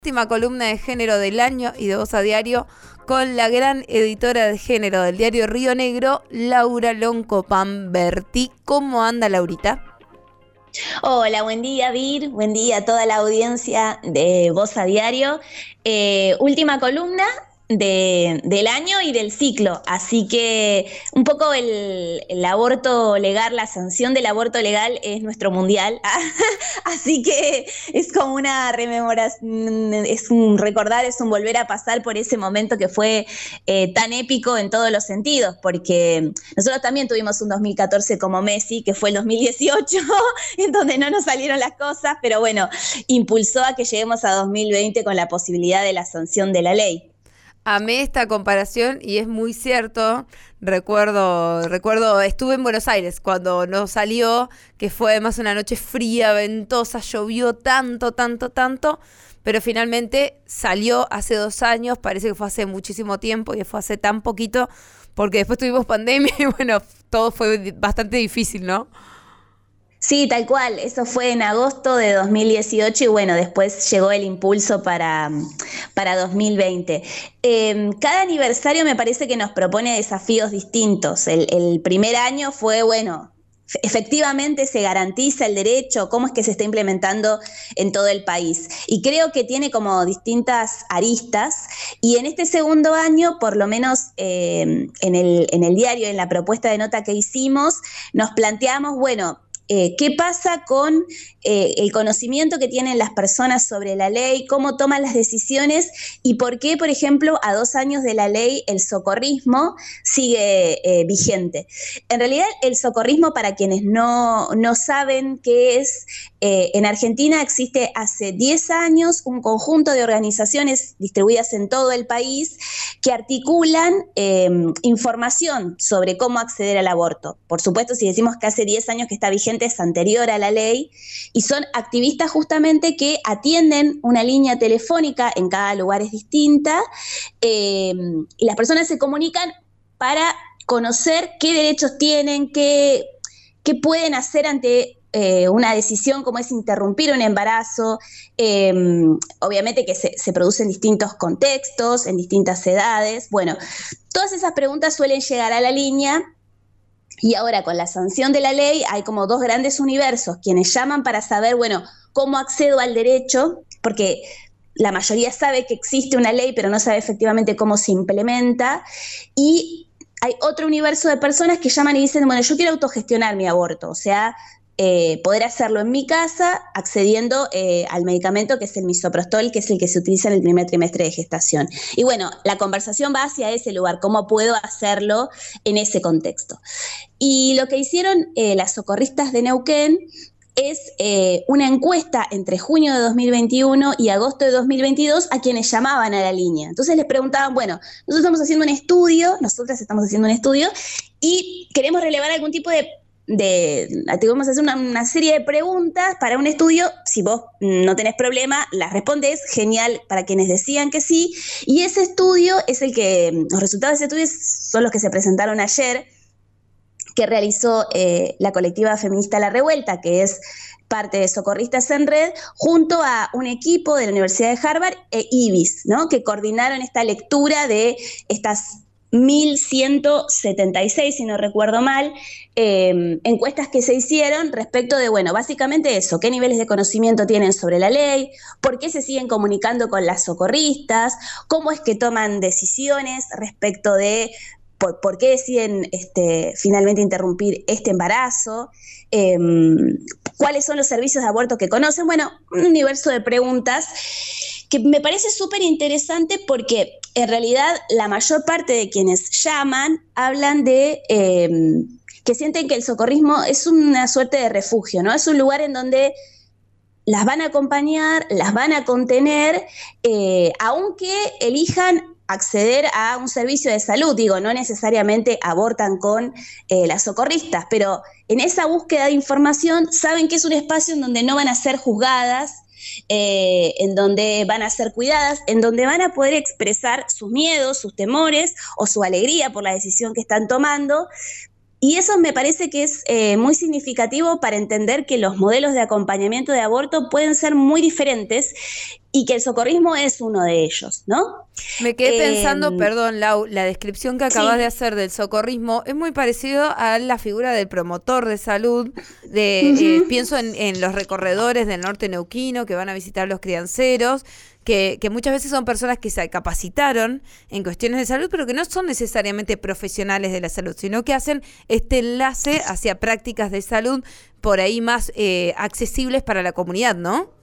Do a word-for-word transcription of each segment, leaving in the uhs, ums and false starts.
Última columna de género del año y de Voz a Diario con la gran editora de género del diario Río Negro, Laura Loncopán Berti. ¿Cómo anda, Laurita? Hola, buen día, Vir, buen día a toda la audiencia de Voz a Diario. Eh, última columna de, del año y del ciclo, así que un poco el, el aborto legal, la sanción del aborto legal es nuestro mundial, así que es como una rememoración, es un recordar, es un volver a pasar por ese momento que fue eh, tan épico en todos los sentidos, porque nosotros también tuvimos un dos mil catorce como Messi, que fue el dos mil dieciocho, en donde no nos salieron las cosas, pero bueno, impulsó a que lleguemos a dos mil veinte con la posibilidad de la sanción de la ley. Amé esta comparación y es muy cierto. Recuerdo, recuerdo, estuve en Buenos Aires cuando nos salió, que fue además una noche fría, ventosa, llovió tanto, tanto, tanto, pero finalmente salió hace dos años, parece que fue hace muchísimo tiempo y fue hace tan poquito, porque después tuvimos pandemia y bueno, todo fue bastante difícil, ¿no? Sí, tal cual, eso fue en agosto de dos mil dieciocho y bueno, después llegó el impulso para, para dos mil veinte. Eh, cada aniversario me parece que nos propone desafíos distintos. El, el primer año fue, bueno, efectivamente se garantiza el derecho, cómo es que se está implementando en todo el país. Y creo que tiene como distintas aristas. Y en este segundo año, por lo menos eh, en, el, en el diario, en la propuesta de nota que hicimos, nos planteamos, bueno, Eh, ¿qué pasa con eh, el conocimiento que tienen las personas sobre la ley? ¿Cómo toman las decisiones? ¿Y por qué, por ejemplo, a dos años de la ley el socorrismo sigue eh, vigente? En realidad, el socorrismo, para quienes no, no saben qué es, eh, en Argentina existe hace diez años un conjunto de organizaciones distribuidas en todo el país que articulan eh, información sobre cómo acceder al aborto. Por supuesto, si decimos que hace diez años que está vigente, es anterior a la ley, y son activistas justamente que atienden una línea telefónica, en cada lugar es distinta, eh, y las personas se comunican para conocer qué derechos tienen, qué, qué pueden hacer ante eh, una decisión como es interrumpir un embarazo. Eh, obviamente que se, se producen distintos contextos, en distintas edades. Bueno, todas esas preguntas suelen llegar a la línea. Y ahora con la sanción de la ley hay como dos grandes universos, quienes llaman para saber, bueno, cómo accedo al derecho, porque la mayoría sabe que existe una ley, pero no sabe efectivamente cómo se implementa, y hay otro universo de personas que llaman y dicen, bueno, yo quiero autogestionar mi aborto, o sea, eh, poder hacerlo en mi casa accediendo eh, al medicamento que es el misoprostol, que es el que se utiliza en el primer trimestre de gestación. Y bueno, la conversación va hacia ese lugar, cómo puedo hacerlo en ese contexto. Y lo que hicieron eh, las socorristas de Neuquén es eh, una encuesta entre junio de dos mil veintiuno y agosto de dos mil veintidós a quienes llamaban a la línea. Entonces les preguntaban, bueno, nosotros estamos haciendo un estudio, nosotras estamos haciendo un estudio y queremos relevar algún tipo de, de te vamos a hacer una, una serie de preguntas para un estudio. Si vos no tenés problema, las respondés, genial para quienes decían que sí. Y ese estudio es el que, los resultados de ese estudio son los que se presentaron ayer, que realizó eh, la colectiva feminista La Revuelta, que es parte de Socorristas en Red, junto a un equipo de la Universidad de Harvard e I B I S, ¿no? Que coordinaron esta lectura de estas mil ciento setenta y seis, si no recuerdo mal, eh, encuestas que se hicieron respecto de, bueno, básicamente eso, qué niveles de conocimiento tienen sobre la ley, por qué se siguen comunicando con las socorristas, cómo es que toman decisiones respecto de Por, por qué deciden este, finalmente interrumpir este embarazo, eh, cuáles son los servicios de aborto que conocen. Bueno, un universo de preguntas que me parece súper interesante porque en realidad la mayor parte de quienes llaman hablan de eh, que sienten que el socorrismo es una suerte de refugio, ¿no? Es un lugar en donde las van a acompañar, las van a contener, eh, aunque elijan acceder a un servicio de salud. Digo, no necesariamente abortan con eh, las socorristas, pero en esa búsqueda de información saben que es un espacio en donde no van a ser juzgadas, eh, en donde van a ser cuidadas, en donde van a poder expresar sus miedos, sus temores o su alegría por la decisión que están tomando, Y eso me parece que es eh, muy significativo para entender que los modelos de acompañamiento de aborto pueden ser muy diferentes y que el socorrismo es uno de ellos, ¿no? Me quedé Eh, pensando, perdón, Lau, la descripción que acabas sí. de hacer del socorrismo es muy parecido a la figura del promotor de salud. De, Uh-huh. eh, pienso en, en los recorredores del norte neuquino que van a visitar los crianceros, que, que muchas veces son personas que se capacitaron en cuestiones de salud, pero que no son necesariamente profesionales de la salud, sino que hacen este enlace hacia prácticas de salud por ahí más eh, accesibles para la comunidad, ¿no?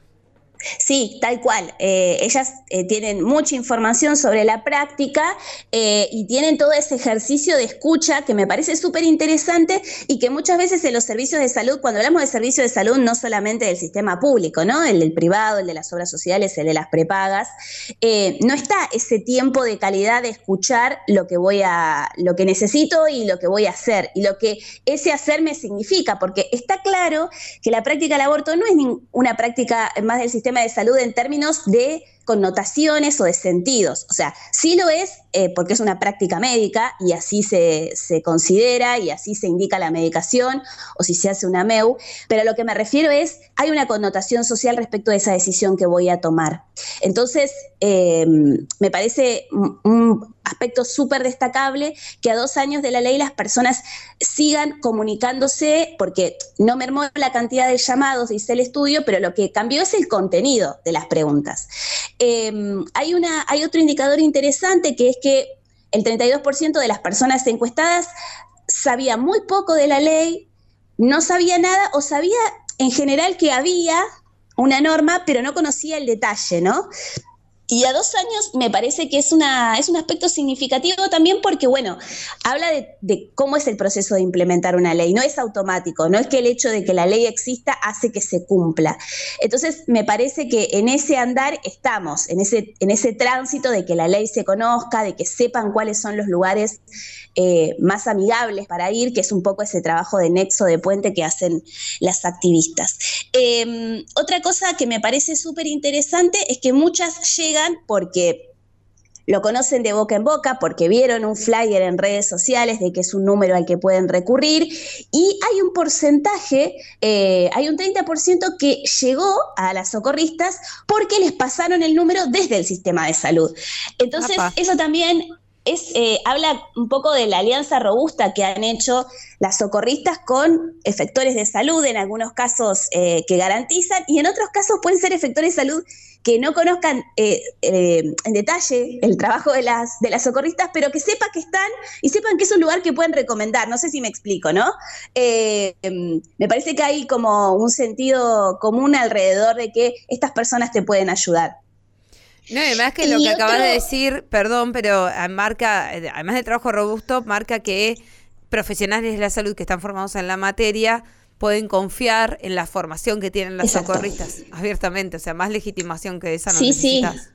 Sí, tal cual. Eh, ellas eh, tienen mucha información sobre la práctica eh, y tienen todo ese ejercicio de escucha que me parece súper interesante y que muchas veces en los servicios de salud, cuando hablamos de servicios de salud, no solamente del sistema público, ¿no? El del privado, el de las obras sociales, el de las prepagas, eh, no está ese tiempo de calidad de escuchar lo que voy a, lo que necesito y lo que voy a hacer y lo que ese hacer me significa, porque está claro que la práctica del aborto no es una práctica más del sistema de salud en términos de connotaciones o de sentidos. O sea, sí lo es eh, porque es una práctica médica y así se, se considera y así se indica la medicación o si se hace una M E U, pero a lo que me refiero es, hay una connotación social respecto de esa decisión que voy a tomar. Entonces, eh, me parece un, un aspecto súper destacable que a dos años de la ley las personas sigan comunicándose, porque no mermó la cantidad de llamados, dice el estudio, pero lo que cambió es el contenido de las preguntas. Eh, hay, una, hay otro indicador interesante que es que el treinta y dos por ciento de las personas encuestadas sabía muy poco de la ley, no sabía nada o sabía en general que había una norma, pero no conocía el detalle, ¿no? Y a dos años me parece que es, una, es un aspecto significativo también porque, bueno, habla de, de cómo es el proceso de implementar una ley. No es automático, no es que el hecho de que la ley exista hace que se cumpla. Entonces, me parece que en ese andar estamos, en ese, en ese tránsito de que la ley se conozca, de que sepan cuáles son los lugares eh, más amigables para ir, que es un poco ese trabajo de nexo, de puente que hacen las activistas. Eh, otra cosa que me parece súper interesante es que muchas llegan porque lo conocen de boca en boca, porque vieron un flyer en redes sociales de que es un número al que pueden recurrir, y hay un porcentaje, eh, hay un treinta por ciento que llegó a las socorristas porque les pasaron el número desde el sistema de salud. Entonces, Apa. eso también es, eh, habla un poco de la alianza robusta que han hecho las socorristas con efectores de salud, en algunos casos eh, que garantizan, y en otros casos pueden ser efectores de salud que no conozcan eh, eh, en detalle el trabajo de las, de las socorristas, pero que sepan que están y sepan que es un lugar que pueden recomendar. No sé si me explico, ¿no? Eh, me parece que hay como un sentido común alrededor de que estas personas te pueden ayudar. No, además que lo que otro... acabas de decir, perdón, pero marca, además del trabajo robusto, marca que profesionales de la salud que están formados en la materia pueden confiar en la formación que tienen las Exacto. socorristas abiertamente, o sea, más legitimación que esa no sí, necesitas. Sí.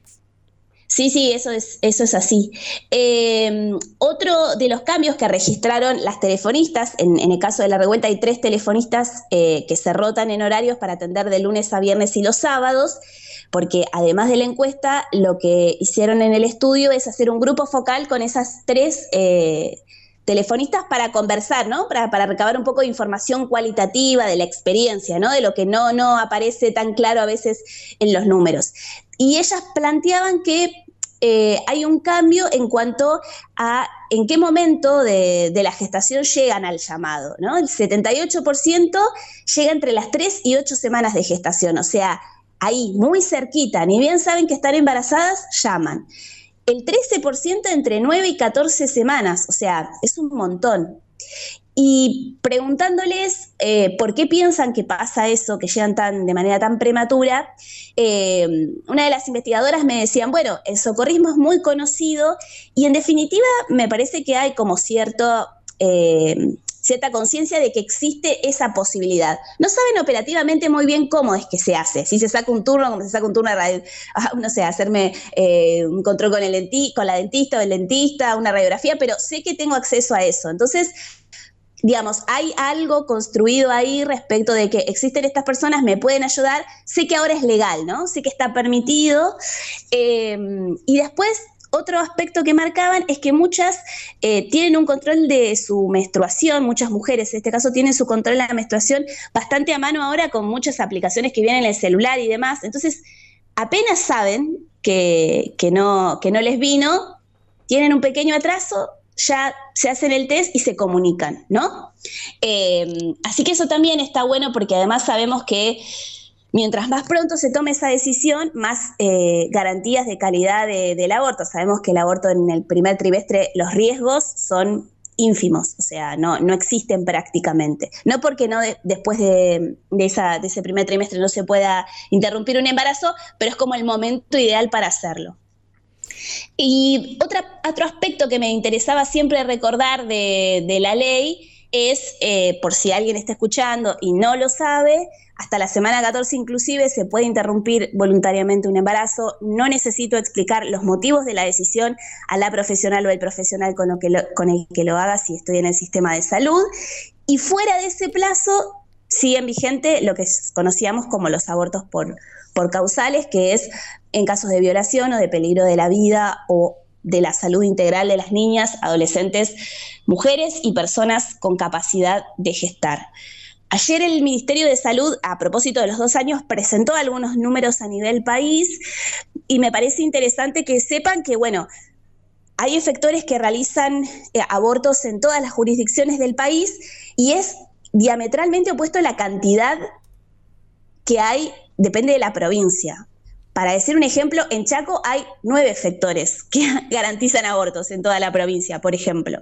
Sí, sí, eso es, eso es así. Eh, otro de los cambios que registraron las telefonistas, en, en el caso de la revuelta hay tres telefonistas eh, que se rotan en horarios para atender de lunes a viernes y los sábados, porque además de la encuesta, lo que hicieron en el estudio es hacer un grupo focal con esas tres eh, telefonistas para conversar, ¿no? Para, para recabar un poco de información cualitativa de la experiencia, ¿no? De lo que no, no aparece tan claro a veces en los números. Y ellas planteaban que eh, hay un cambio en cuanto a en qué momento de, de la gestación llegan al llamado, ¿no? El setenta y ocho por ciento llega entre las tres y ocho semanas de gestación, o sea, ahí, muy cerquita, ni bien saben que están embarazadas, llaman. El trece por ciento entre nueve y catorce semanas, o sea, es un montón. Y preguntándoles eh, por qué piensan que pasa eso, que llegan tan, de manera tan prematura, eh, una de las investigadoras me decían, bueno, el socorrismo es muy conocido y en definitiva me parece que hay como cierto... Eh, cierta conciencia de que existe esa posibilidad. No saben operativamente muy bien cómo es que se hace, si se saca un turno, como se saca un turno de radio, no sé, hacerme eh, un control con, el denti- con la dentista o el dentista, una radiografía, pero sé que tengo acceso a eso. Entonces, digamos, hay algo construido ahí respecto de que existen estas personas, me pueden ayudar, sé que ahora es legal, ¿no? Sé que está permitido. Eh, y después, otro aspecto que marcaban es que muchas eh, tienen un control de su menstruación, muchas mujeres en este caso tienen su control de la menstruación bastante a mano ahora con muchas aplicaciones que vienen en el celular y demás. Entonces, apenas saben que, que, no, que no les vino, tienen un pequeño atraso, ya se hacen el test y se comunican, ¿no? Eh, así que eso también está bueno porque además sabemos que mientras más pronto se tome esa decisión, más eh, garantías de calidad de, del aborto. Sabemos que el aborto en el primer trimestre, los riesgos son ínfimos, o sea, no, no existen prácticamente. No porque no de, después de, de, esa, de ese primer trimestre no se pueda interrumpir un embarazo, pero es como el momento ideal para hacerlo. Y otra, otro aspecto que me interesaba siempre recordar de, de la ley es, eh, por si alguien está escuchando y no lo sabe, hasta la semana catorce inclusive se puede interrumpir voluntariamente un embarazo. No necesito explicar los motivos de la decisión a la profesional o el profesional con, lo que lo, con el que lo haga si estoy en el sistema de salud. Y fuera de ese plazo siguen vigente lo que conocíamos como los abortos por, por causales, que es en casos de violación o de peligro de la vida o de la salud integral de las niñas, adolescentes, mujeres y personas con capacidad de gestar. Ayer el Ministerio de Salud, a propósito de los dos años, presentó algunos números a nivel país y me parece interesante que sepan que, bueno, hay efectores que realizan eh, abortos en todas las jurisdicciones del país y es diametralmente opuesto a la cantidad que hay, depende de la provincia. Para decir un ejemplo, en Chaco hay nueve efectores que garantizan abortos en toda la provincia, por ejemplo.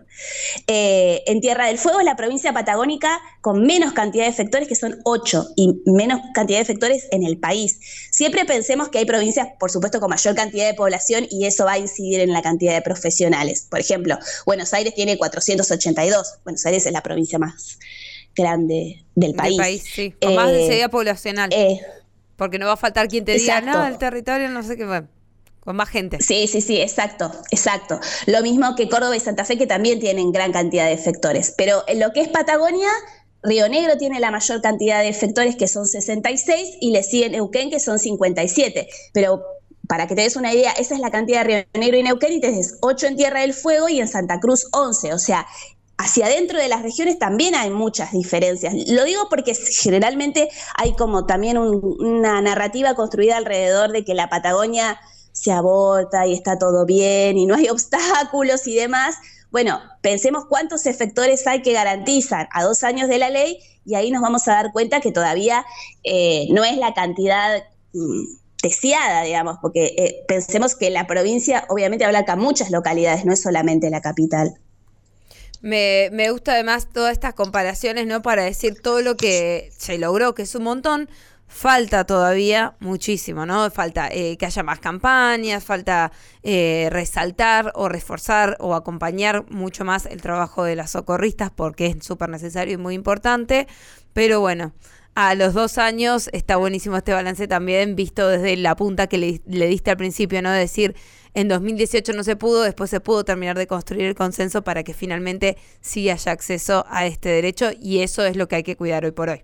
Eh, en Tierra del Fuego es la provincia patagónica con menos cantidad de efectores, que son ocho, y menos cantidad de efectores en el país. Siempre pensemos que hay provincias, por supuesto, con mayor cantidad de población y eso va a incidir en la cantidad de profesionales. Por ejemplo, Buenos Aires tiene cuatrocientos ochenta y dos. Buenos Aires es la provincia más grande del país. Del país, sí. Con eh, más densidad poblacional. Eh, Porque no va a faltar quien te diga, exacto. no, el territorio no sé qué, bueno, con más gente. Sí, sí, sí, exacto, exacto. Lo mismo que Córdoba y Santa Fe, que también tienen gran cantidad de efectores. Pero en lo que es Patagonia, Río Negro tiene la mayor cantidad de efectores, que son sesenta y seis, y le siguen Neuquén, que son cincuenta y siete. Pero para que te des una idea, esa es la cantidad de Río Negro y Neuquén, y tenés ocho en Tierra del Fuego y en Santa Cruz once. O sea, hacia adentro de las regiones también hay muchas diferencias. Lo digo porque generalmente hay como también un, una narrativa construida alrededor de que la Patagonia se aborta y está todo bien y no hay obstáculos y demás. Bueno, pensemos cuántos efectores hay que garantizan a dos años de la ley y ahí nos vamos a dar cuenta que todavía eh, no es la cantidad mmm, deseada, digamos, porque eh, pensemos que la provincia obviamente abarca muchas localidades, no es solamente la capital. Me, me gusta además todas estas comparaciones, ¿no? Para decir todo lo que se logró, que es un montón. Falta todavía muchísimo, ¿no? Falta eh, que haya más campañas, falta eh, resaltar o reforzar o acompañar mucho más el trabajo de las socorristas porque es súper necesario y muy importante. Pero bueno, a los dos años está buenísimo este balance también, visto desde la punta que le, le diste al principio, ¿no? De decir, en dos mil dieciocho no se pudo, después se pudo terminar de construir el consenso para que finalmente sí haya acceso a este derecho y eso es lo que hay que cuidar hoy por hoy.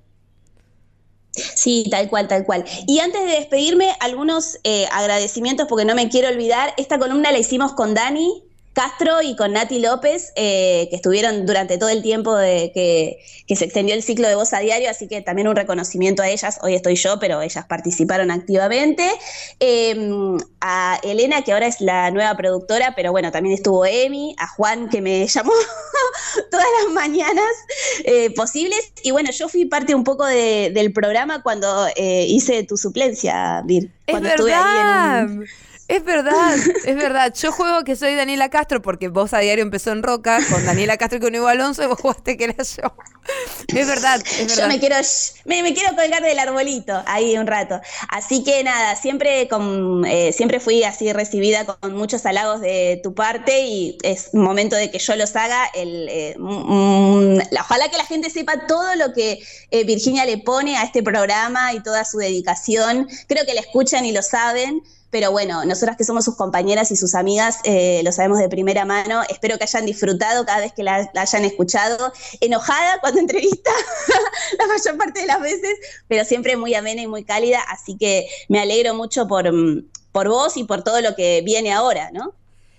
Sí, tal cual, tal cual. Y antes de despedirme, algunos eh, agradecimientos porque no me quiero olvidar. Esta columna la hicimos con Dani Castro y con Nati López, eh, que estuvieron durante todo el tiempo de que, que se extendió el ciclo de Voz a Diario, así que también un reconocimiento a ellas. Hoy estoy yo, pero ellas participaron activamente. Eh, a Elena, que ahora es la nueva productora, pero bueno, también estuvo Emi, a Juan, que me llamó todas las mañanas eh, posibles. Y bueno, yo fui parte un poco de, del programa cuando eh, hice tu suplencia, Vir. Cuando es estuve verdad. ahí en un... Es verdad, es verdad. Yo juego que soy Daniela Castro porque Voz a Diario empezó en Roca con Daniela Castro y con Hugo Alonso y vos jugaste que era yo. Es verdad, es verdad. Yo me quiero, me, me quiero colgar del arbolito ahí un rato. Así que nada, siempre, con, eh, siempre fui así recibida con muchos halagos de tu parte y es momento de que yo los haga. El, eh, mm, ojalá que la gente sepa todo lo que eh, Virginia le pone a este programa y toda su dedicación. Creo que la escuchan y lo saben. Pero bueno, nosotras que somos sus compañeras y sus amigas, eh, lo sabemos de primera mano. Espero que hayan disfrutado cada vez que la, la hayan escuchado. Enojada cuando entrevista, la mayor parte de las veces, pero siempre muy amena y muy cálida. Así que me alegro mucho por, por vos y por todo lo que viene ahora, ¿no?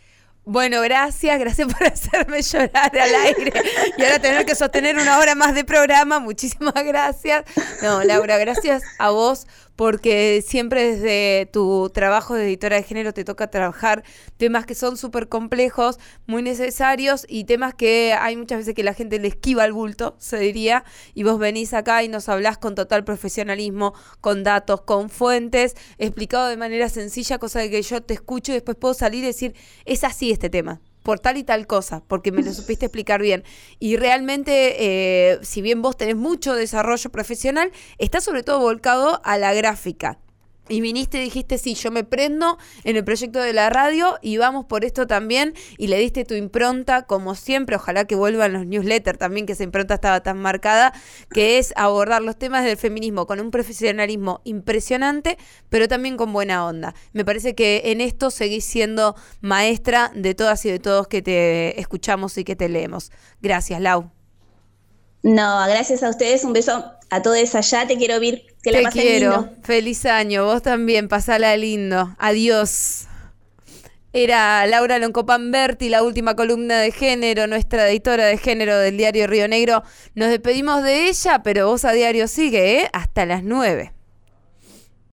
Bueno, gracias, gracias por hacerme llorar al aire y ahora tener que sostener una hora más de programa. Muchísimas gracias. No, Laura, gracias a vos porque siempre desde tu trabajo de editora de género te toca trabajar temas que son súper complejos, muy necesarios y temas que hay muchas veces que la gente le esquiva al bulto, se diría, y vos venís acá y nos hablás con total profesionalismo, con datos, con fuentes, explicado de manera sencilla, cosa de que yo te escucho y después puedo salir y decir, es así este tema, por tal y tal cosa, porque me lo supiste explicar bien. Y realmente, eh, si bien vos tenés mucho desarrollo profesional, está sobre todo volcado a la gráfica. Y viniste y dijiste, sí, yo me prendo en el proyecto de la radio y vamos por esto también. Y le diste tu impronta, como siempre. Ojalá que vuelvan los newsletters también, que esa impronta estaba tan marcada, que es abordar los temas del feminismo con un profesionalismo impresionante, pero también con buena onda. Me parece que en esto seguís siendo maestra de todas y de todos que te escuchamos y que te leemos. Gracias, Lau. No, gracias a ustedes, un beso a todos allá, te quiero ver, que la Te pasen quiero, lindo. Feliz año, vos también, pasala lindo, adiós. Era Laura Loncopan-Berti, la última columna de género, nuestra editora de género del diario Río Negro. Nos despedimos de ella, pero Voz a Diario sigue, ¿eh? Hasta las nueve.